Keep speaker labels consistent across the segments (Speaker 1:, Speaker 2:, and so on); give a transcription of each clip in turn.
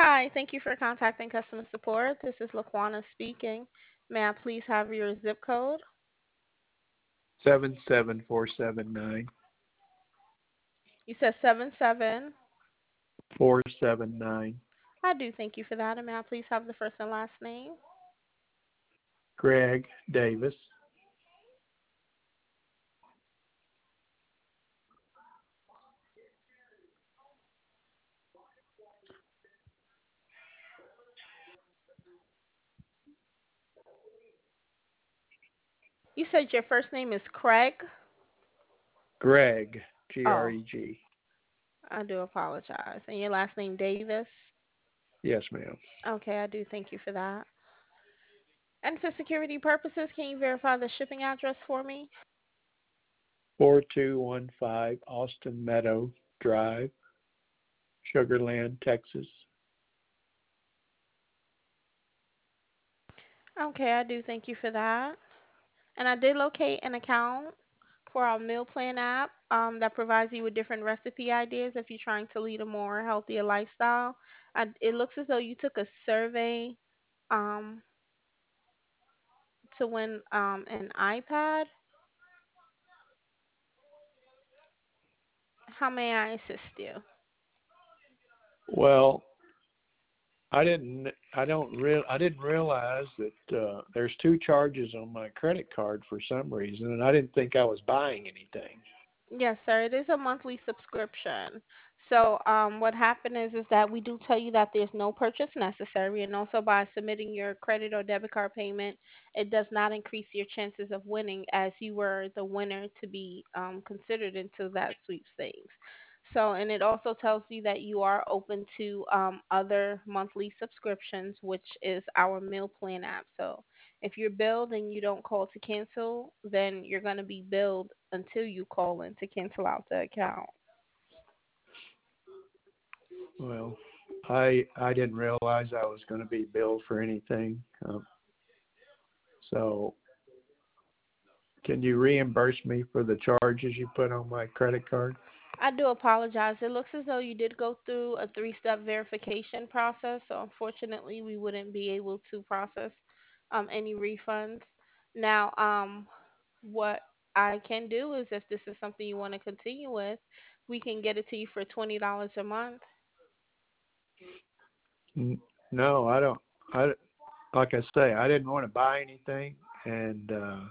Speaker 1: Hi, thank you for contacting customer support. This is Laquana speaking. May I please have your zip code?
Speaker 2: 77479.
Speaker 1: You said 77.
Speaker 2: 479.
Speaker 1: I do thank you for that. And may I please have the first and last name?
Speaker 2: Greg Davis.
Speaker 1: You said your first name is Craig?
Speaker 2: Greg,
Speaker 1: Oh,
Speaker 2: Greg.
Speaker 1: I do apologize. And your last name Davis?
Speaker 2: Yes, ma'am.
Speaker 1: Okay, I do thank you for that. And for security purposes, can you verify the shipping address for me?
Speaker 2: 4215 Austin Meadow Drive, Sugarland, Texas.
Speaker 1: Okay, I do thank you for that. And I did locate an account for our meal plan app that provides you with different recipe ideas if you're trying to lead a more healthier lifestyle. It looks as though you took a survey um, to win an iPad. How may I assist you?
Speaker 2: Well, I didn't realize that there's two charges on my credit card for some reason, and I didn't think I was buying anything.
Speaker 1: Yes, sir. It is a monthly subscription. So, what happened is that we do tell you that there's no purchase necessary, and also by submitting your credit or debit card payment, it does not increase your chances of winning, as you were the winner to be considered into that sweepstakes. So, and it also tells you that you are open to other monthly subscriptions, which is our meal plan app. So, if you're billed and you don't call to cancel, then you're going to be billed until you call in to cancel out the account.
Speaker 2: Well, I didn't realize I was going to be billed for anything. So can you reimburse me for the charges you put on my credit card?
Speaker 1: I do apologize. It looks as though you did go through a three-step verification process, so unfortunately, we wouldn't be able to process any refunds. Now, what I can do is, if this is something you want to continue with, we can get it to you for $20 a month.
Speaker 2: No, I don't. I like I say, I didn't want to buy anything, and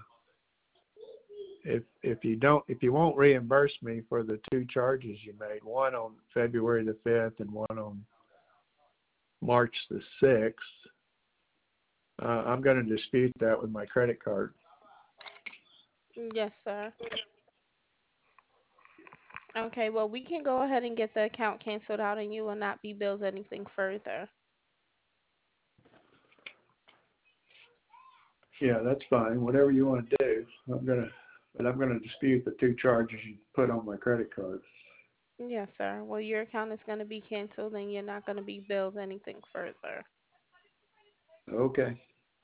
Speaker 2: if you won't reimburse me for the two charges you made, one on February the 5th and one on March the 6th, I'm going to dispute that with my credit card.
Speaker 1: Yes, sir. Okay, well, we can go ahead and get the account canceled out and you will not be billed anything further.
Speaker 2: Yeah, that's fine. Whatever you want to do, I'm gonna dispute the two charges you put on my credit card.
Speaker 1: Yes, sir. Well, your account is going to be canceled and you're not going to be billed anything further.
Speaker 2: Okay.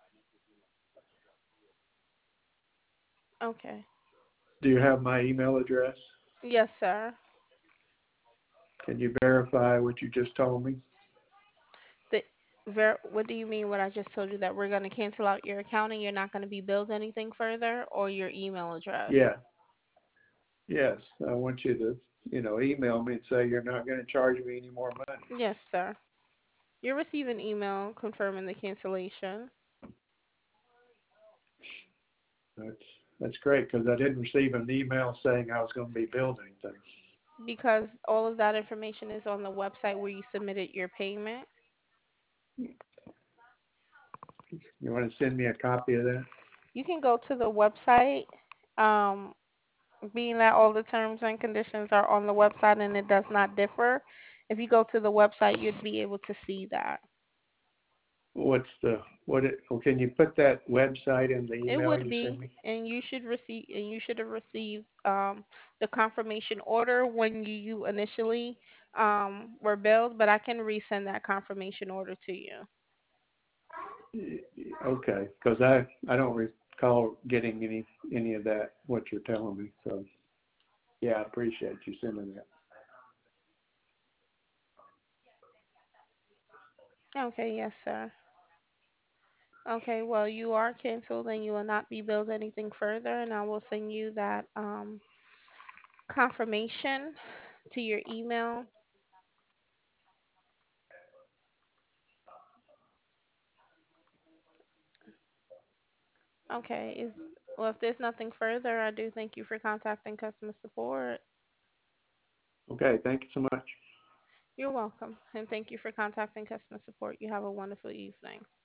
Speaker 1: Okay.
Speaker 2: Do you have my email address?
Speaker 1: Yes, sir.
Speaker 2: Can you verify what you just told me?
Speaker 1: The what do you mean what I just told you, that we're going to cancel out your account and you're not going to be billed anything further, or your email address?
Speaker 2: Yeah. Yes. I want you to, email me and say you're not going to charge me any more money.
Speaker 1: Yes, sir. You'll receive an email confirming the cancellation.
Speaker 2: That's that's great because I didn't receive an email saying I was going to be billed anything.
Speaker 1: Because all of that information is on the website where you submitted your payment.
Speaker 2: You want to send me a copy of that?
Speaker 1: You can go to the website, um, being that all the terms and conditions are on the website and it does not differ. If you go to the website, you'd be able to see that.
Speaker 2: Can you put that website in the
Speaker 1: It
Speaker 2: email
Speaker 1: would
Speaker 2: you send
Speaker 1: be,
Speaker 2: me?
Speaker 1: and you should have received the confirmation order when you initially were billed, but I can resend that confirmation order to you.
Speaker 2: Okay, because I don't recall getting any of that what you're telling me. So yeah, I appreciate you sending that.
Speaker 1: Okay, yes, sir. Okay, well, you are canceled and you will not be billed anything further, and I will send you that confirmation to your email. Okay, is well, if there's nothing further, I do thank you for contacting customer support.
Speaker 2: Okay, thank you so much.
Speaker 1: You're welcome, and thank you for contacting customer support. You have a wonderful evening.